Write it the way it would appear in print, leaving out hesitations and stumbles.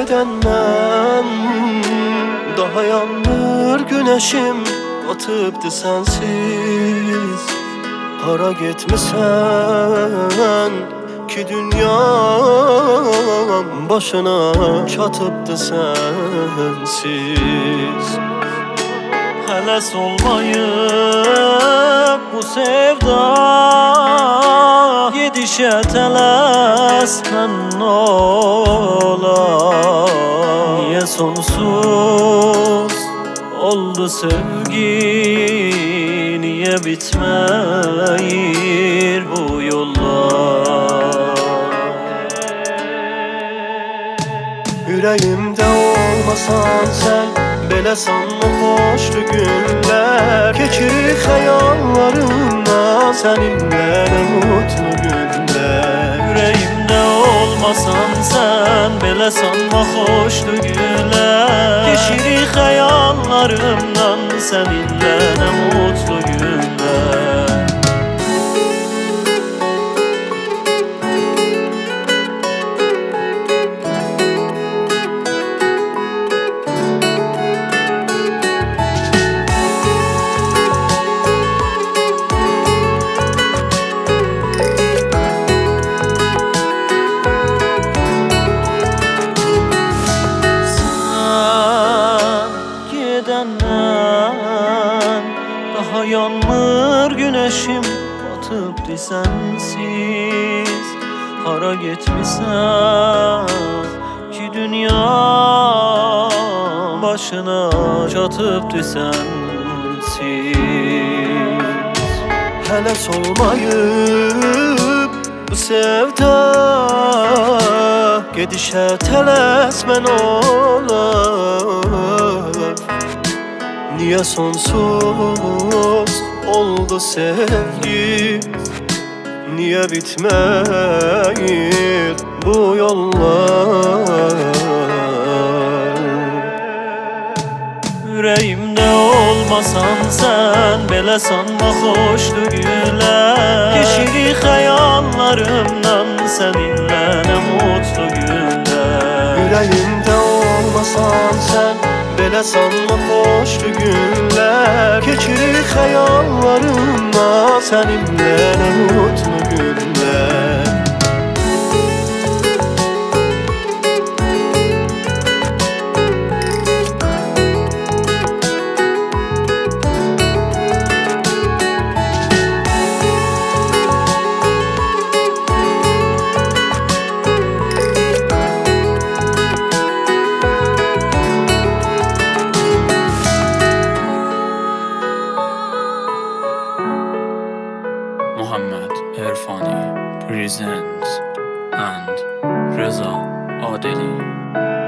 geden mən. Daha yanmır güneşim, batıbdı sensiz. Hara getmisən ki dünyam başına çatıbdı sensiz. Hələs olmayıb bu sevda, gedişə tələsmən ola. Niyə sonsuz oldu sevgi, niyə bitməyir bu yollar? Yüreğimde olmasan sen, belə sanma xoşlu günlər. Keçir xəyallarımda səninlə nə mutlu günlər. Yüreğimde olmasan sen, belə sanma xoşlu günlər. Keçirik xəyallarımdan səninlə nə mutlu günlər. Daha yanmır güneşim, batıbdı sensiz. Hara getmisən ki dünya başına çatıbdı sensiz. Hələs olmayıb bu sevda, gedişə tələsmən olar. Niyə sonsuz oldu sevgi, niyə bitməyir bu yollar? Yüreğimde olmasan sen, belə sanma xoşlu günlər. Keçirik xəyallarımdan səninlə nə mutlu günlər. Yüreğimde olmasan sen, belə sanma xoşlu günlər. Keçirir xəyallarımda səninlə nə mutlu günlər. Muhammad Erfani presents and Reza Adeli.